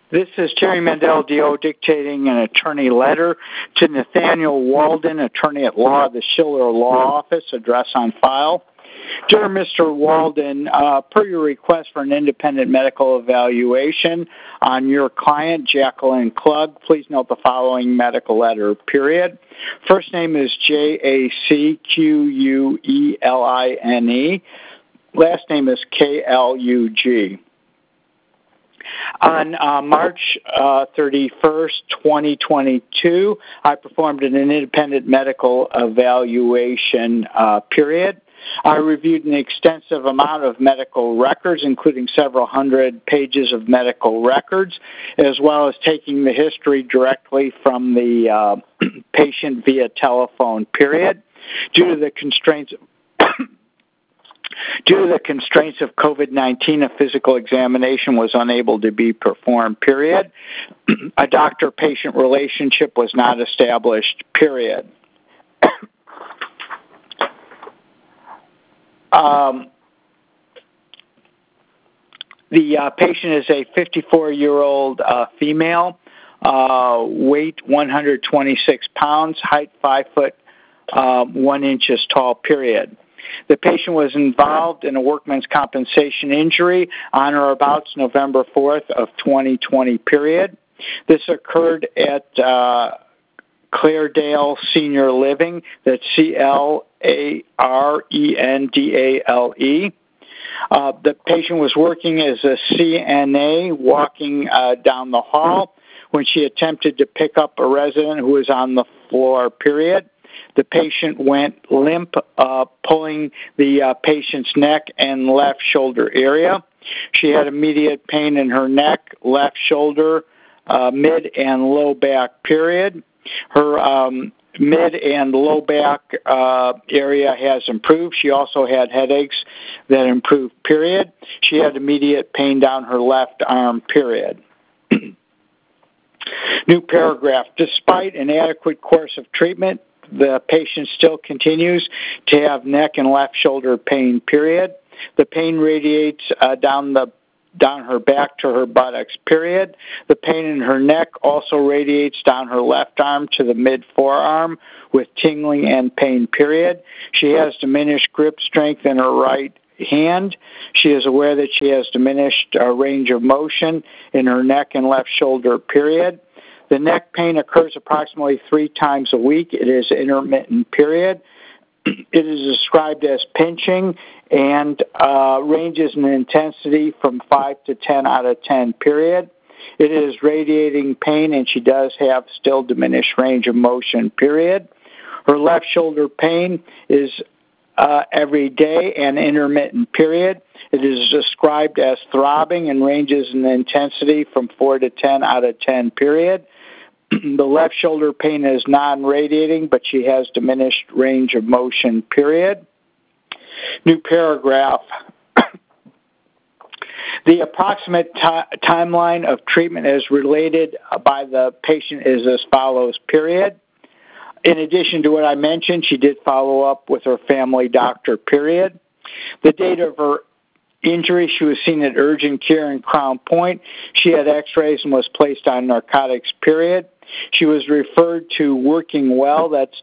This is Terry Mandel, D.O., dictating an attorney letter to Nathaniel Walden, attorney at law of the Schiller Law Office, address on file. Dear Mr. Walden, per your request for an independent medical evaluation on your client, Jacqueline Klug, please note the following medical letter, period. First name is Jacqueline. Last name is Klug. On March 31st, 2022, I performed an independent medical evaluation, period. I reviewed an extensive amount of medical records, including several hundred pages of medical records, as well as taking the history directly from the patient via telephone, period. Due to the constraints of COVID-19, a physical examination was unable to be performed, period. A doctor-patient relationship was not established, period. The patient is a 54-year-old female, weight 126 pounds, height 5 foot 1 inches tall, period. The patient was involved in a workman's compensation injury on or about November 4th of 2020, period. This occurred at Claredale Senior Living, that's Clarendale. The patient was working as a CNA walking down the hall when she attempted to pick up a resident who was on the floor, period. The patient went limp, pulling the patient's neck and left shoulder area. She had immediate pain in her neck, left shoulder, mid and low back, period. Her mid and low back area has improved. She also had headaches that improved, period. She had immediate pain down her left arm, period. New paragraph. Despite an adequate course of treatment, the patient still continues to have neck and left shoulder pain, period. The pain radiates down her back to her buttocks, period. The pain in her neck also radiates down her left arm to the mid-forearm with tingling and pain, period. She has diminished grip strength in her right hand. She is aware that she has diminished range of motion in her neck and left shoulder, period. The neck pain occurs approximately 3 times a week. It is intermittent, period. It is described as pinching and ranges in intensity from 5 to 10 out of 10, period. It is radiating pain, and she does have still diminished range of motion, period. Her left shoulder pain is every day and intermittent, period. It is described as throbbing and ranges in intensity from 4 to 10 out of 10, period. The left shoulder pain is non-radiating, but she has diminished range of motion, period. New paragraph. The approximate timeline of treatment as related by the patient is as follows, period. In addition to what I mentioned, she did follow up with her family doctor, period. The date of her injury, she was seen at urgent care in Crown Point. She had x-rays and was placed on narcotics, period. She was referred to Working Well, that's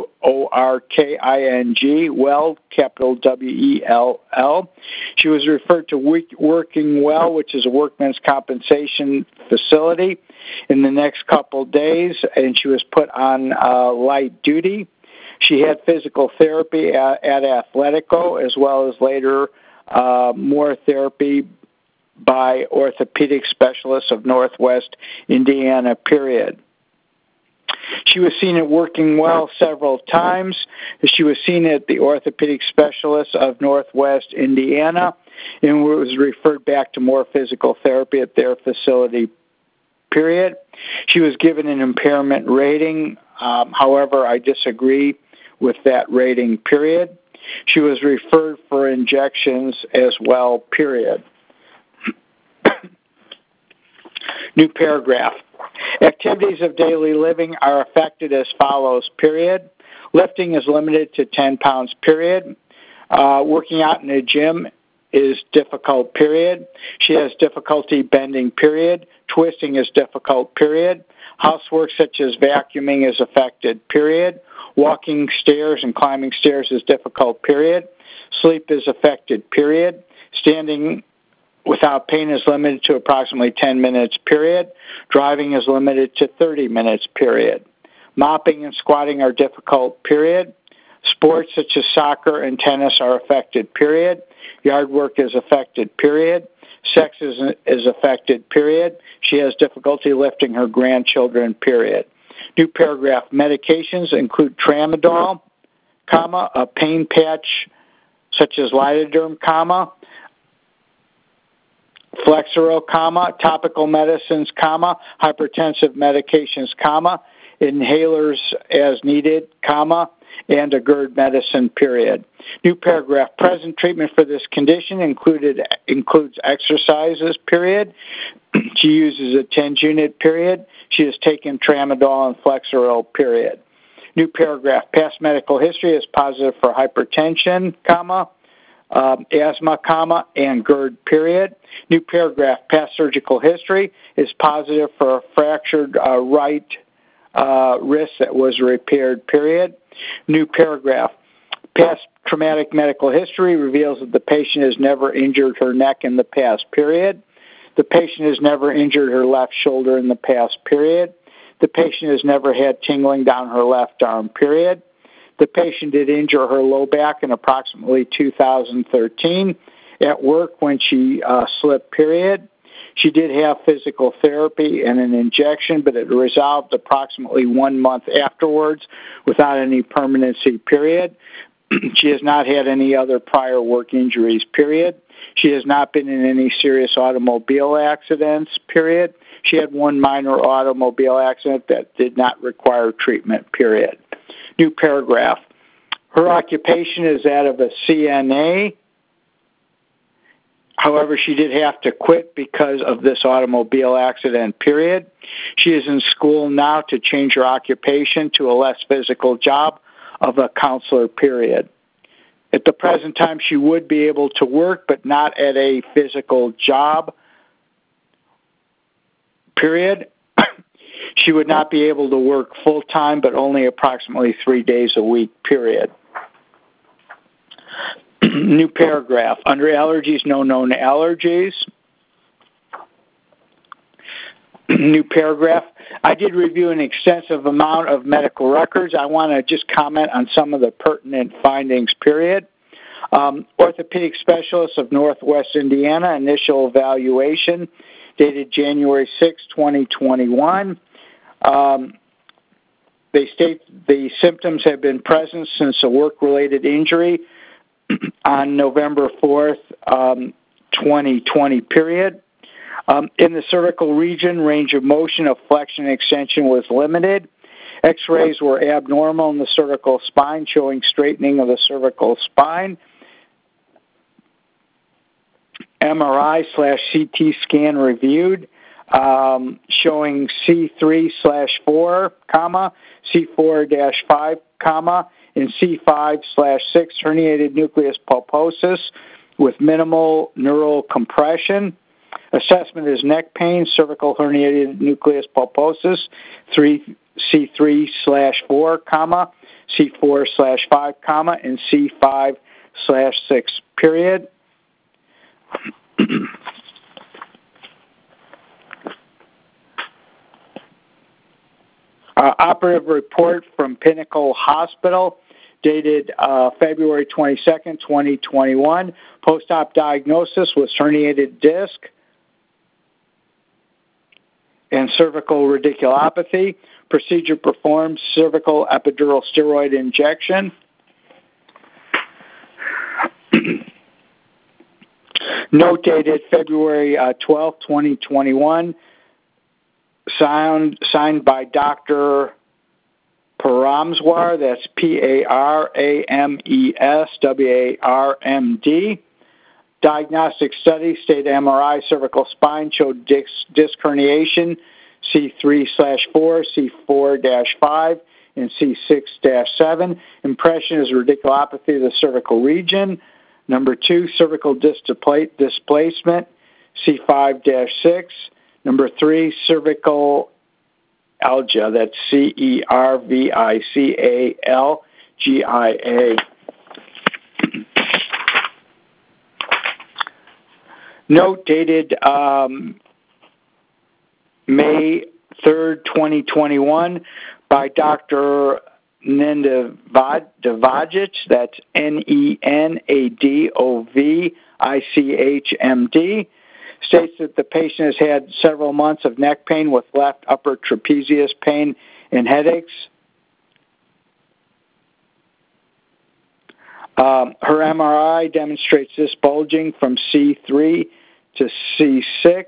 WORKING, well, capital WELL. She was referred to Working Well, which is a workman's compensation facility, in the next couple days, and she was put on light duty. She had physical therapy at Athletico, as well as later more therapy by orthopedic specialists of Northwest Indiana, period. She was seen at Working Well several times. She was seen at the orthopedic specialists of Northwest Indiana and was referred back to more physical therapy at their facility, period. She was given an impairment rating. However, I disagree with that rating, period. She was referred for injections as well, period. New paragraph. Activities of daily living are affected as follows, period. Lifting is limited to 10 pounds, period. Working out in a gym is difficult, period. She has difficulty bending, period. Twisting is difficult, period. Housework such as vacuuming is affected, period. Walking stairs and climbing stairs is difficult, period. Sleep is affected, period. Standing without pain is limited to approximately 10 minutes, period. Driving is limited to 30 minutes, period. Mopping and squatting are difficult, period. Sports such as soccer and tennis are affected, period. Yard work is affected, period. Sex is affected, period. She has difficulty lifting her grandchildren, period. New paragraph. Medications include tramadol, comma, a pain patch such as Lidoderm, comma, Flexeril, comma, topical medicines, comma, hypertensive medications, comma, inhalers as needed, comma, and a GERD medicine, period. New paragraph. Present treatment for this condition includes exercises, period. She uses a TENS unit, period. She has taken tramadol and Flexeril, period. New paragraph. Past medical history is positive for hypertension, comma, asthma, comma, and GERD, period. New paragraph. Past surgical history is positive for a fractured right wrist that was repaired, period. New paragraph. Past traumatic medical history reveals that the patient has never injured her neck in the past, period. The patient has never injured her left shoulder in the past, period. The patient has never had tingling down her left arm, period. The patient did injure her low back in approximately 2013 at work when she slipped, period. She did have physical therapy and an injection, but it resolved approximately 1 month afterwards without any permanency, period. She has not had any other prior work injuries, period. She has not been in any serious automobile accidents, period. She had one minor automobile accident that did not require treatment, period. New paragraph. Her occupation is that of a CNA. However, she did have to quit because of this automobile accident, period. She is in school now to change her occupation to a less physical job of a counselor, period. At the present time, she would be able to work, but not at a physical job, period. She would not be able to work full-time, but only approximately 3 days a week, period. New paragraph. Under allergies, no known allergies. New paragraph. I did review an extensive amount of medical records. I want to just comment on some of the pertinent findings, period. Orthopedic specialist of Northwest Indiana, initial evaluation dated January 6, 2021. They state the symptoms have been present since a work-related injury on November 4th, 2020, period. In the cervical region, range of motion of flexion and extension was limited. X-rays were abnormal in the cervical spine, showing straightening of the cervical spine. MRI/CT scan reviewed, showing C3/4, C4-5, and C5/6 herniated nucleus pulposus with minimal neural compression. Assessment is neck pain, cervical herniated nucleus pulposus, C3/4, C4/5, and C5/6, period. Operative report from Pinnacle Hospital, dated February 22nd, 2021. Post-op diagnosis was herniated disc and cervical radiculopathy. Procedure performed, cervical epidural steroid injection. Note dated February 12, 2021. Signed by Dr. Parameswar, that's Parameswarmd. Diagnostic study, state MRI, cervical spine, showed disc herniation, C3/4, C4-5, and C6-7. Impression is radiculopathy of the cervical region. Number 2, cervical displacement, C5-6. Number 3, cervical algia, that's CERVICALGIA. Note dated May 3rd, 2021 by Dr. Nenadovich, that's Nenadovich, states that the patient has had several months of neck pain with left upper trapezius pain and headaches. Her MRI demonstrates this bulging from C3 to C6.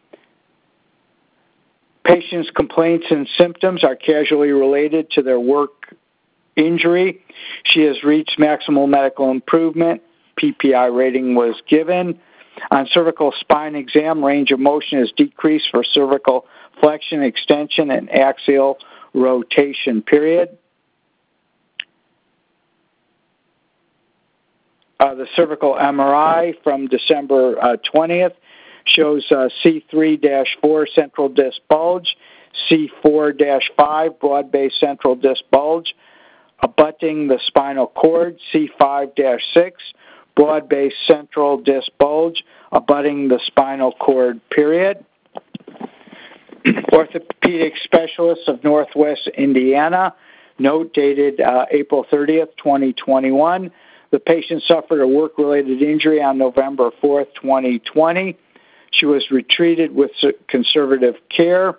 Patient's complaints and symptoms are causally related to their work injury. She has reached maximal medical improvement. PPI rating was given. On cervical spine exam, range of motion is decreased for cervical flexion, extension, and axial rotation, period. The cervical MRI from December 20th shows C3-4 central disc bulge, C4-5 broad-based central disc bulge, abutting the spinal cord, C5-6 broad-based central disc bulge, abutting the spinal cord, period. Orthopedic specialists of Northwest Indiana, note dated April 30th, 2021. The patient suffered a work-related injury on November 4th, 2020. She was retreated with conservative care.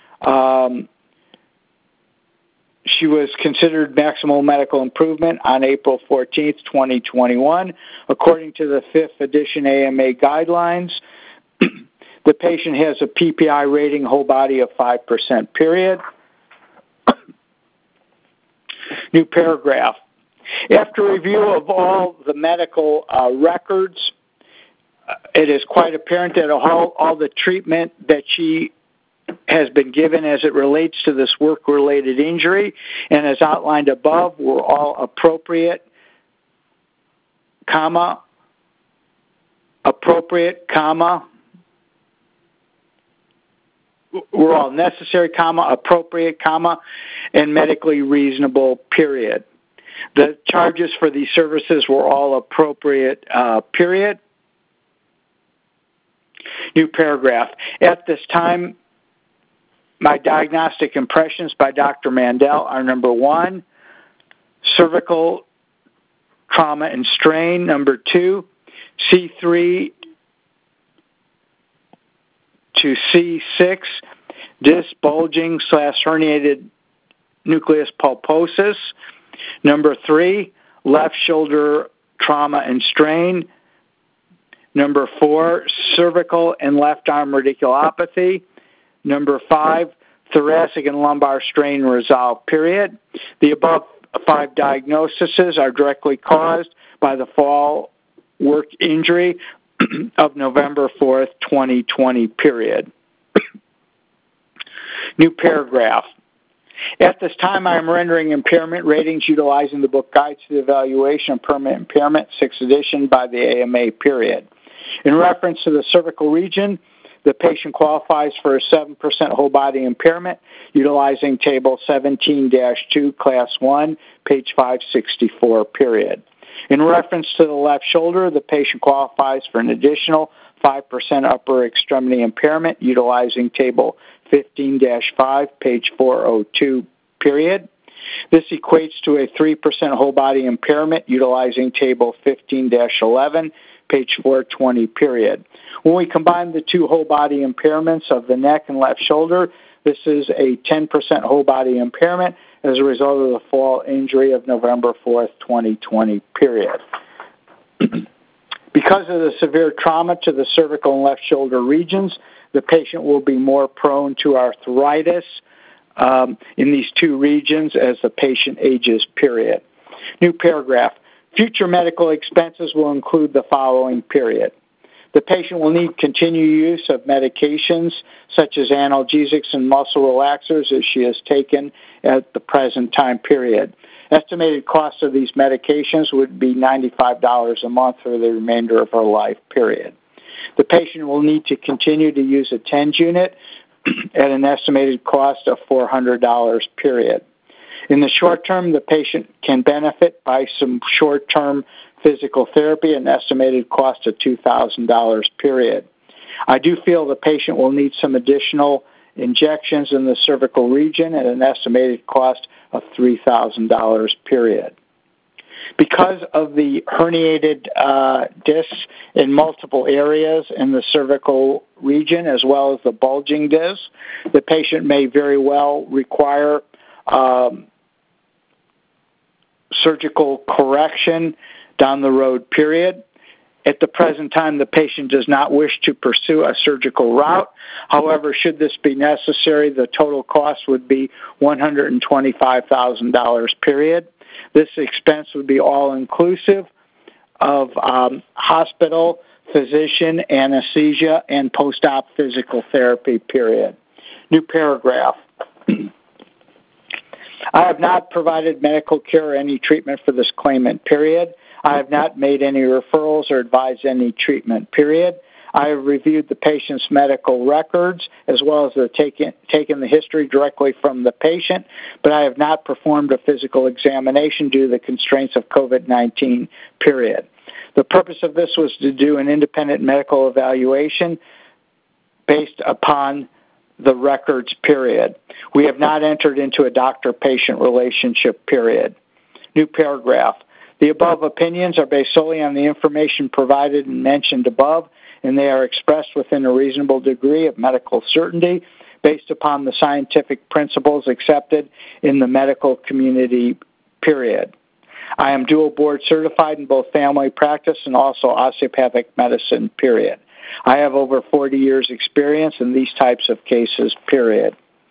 She was considered maximal medical improvement on April 14th, 2021. According to the 5th edition AMA guidelines, the patient has a PPI rating whole body of 5%, period. New paragraph. After review of all the medical records, it is quite apparent that all the treatment that she has been given as it relates to this work-related injury and as outlined above were all appropriate, were all necessary, appropriate, and medically reasonable, period. The charges for these services were all appropriate, period. New paragraph. At this time, my diagnostic impressions by Dr. Mandel are number 1, cervical trauma and strain. Number 2, C3 to C6, disc bulging / herniated nucleus pulposus. Number 3, left shoulder trauma and strain. Number 4, cervical and left arm radiculopathy. Number 5, thoracic and lumbar strain resolved, period. The above 5 diagnoses are directly caused by the fall work injury of November 4th, 2020, period. New paragraph. At this time, I am rendering impairment ratings utilizing the book Guides to the Evaluation of Permanent Impairment, 6th edition by the AMA, period. In reference to the cervical region, the patient qualifies for a 7% whole body impairment utilizing Table 17-2, Class 1, page 564, period. In reference to the left shoulder, the patient qualifies for an additional 5% upper extremity impairment utilizing Table 15-5, page 402, period. This equates to a 3% whole body impairment utilizing Table 15-11, page 420, period. When we combine the 2 whole body impairments of the neck and left shoulder, this is a 10% whole body impairment as a result of the fall injury of November 4th, 2020, period. Because of the severe trauma to the cervical and left shoulder regions, the patient will be more prone to arthritis in these 2 regions as the patient ages, period. New paragraph. Future medical expenses will include the following, period. The patient will need continued use of medications such as analgesics and muscle relaxers as she has taken at the present time, period. Estimated cost of these medications would be $95 a month for the remainder of her life, period. The patient will need to continue to use a TENS unit at an estimated cost of $400, period. In the short term, the patient can benefit by some short-term physical therapy, an estimated cost of $2,000, period. I do feel the patient will need some additional injections in the cervical region at an estimated cost of $3,000, period. Because of the herniated discs in multiple areas in the cervical region, as well as the bulging discs, the patient may very well require surgical correction down the road, period. At the present time, the patient does not wish to pursue a surgical route. However, should this be necessary, the total cost would be $125,000, period. This expense would be all-inclusive of hospital, physician, anesthesia, and post-op physical therapy, period. New paragraph. I have not provided medical care or any treatment for this claimant, period. I have not made any referrals or advised any treatment, period. I have reviewed the patient's medical records as well as taken the history directly from the patient, but I have not performed a physical examination due to the constraints of COVID-19, period. The purpose of this was to do an independent medical evaluation based upon the records, period. We have not entered into a doctor-patient relationship, period. New paragraph. The above opinions are based solely on the information provided and mentioned above, and they are expressed within a reasonable degree of medical certainty based upon the scientific principles accepted in the medical community, period. I am dual board certified in both family practice and also osteopathic medicine, period. I have over 40 years experience in these types of cases, period.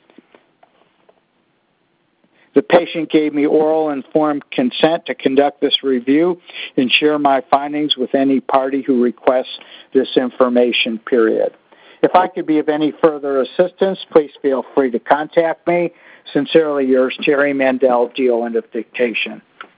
The patient gave me oral informed consent to conduct this review and share my findings with any party who requests this information, period. If I could be of any further assistance, please feel free to contact me. Sincerely yours, Terry Mandel, DO, end of dictation.